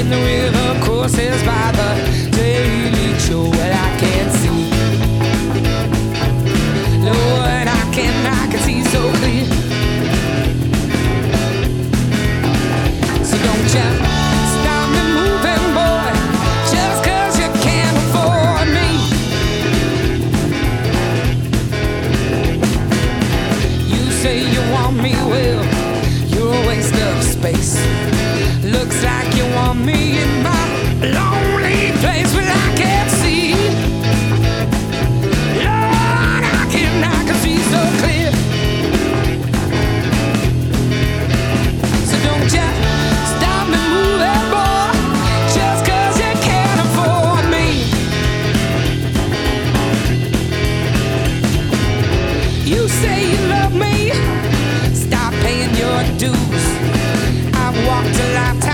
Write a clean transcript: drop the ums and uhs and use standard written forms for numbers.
when the river courses by the Daily Show. Well, I can't see, Lord, I can see so clear. So don't you stop me moving, boy, just 'cause you can't afford me. You say you want me, well, you're a waste of space. Looks like you want me in my lonely place. Well, I can't see, Lord, I can see so clear. So don't you stop me moving, boy, just 'cause you can't afford me. You say you love me, stop paying your dues. I've walked a lifetime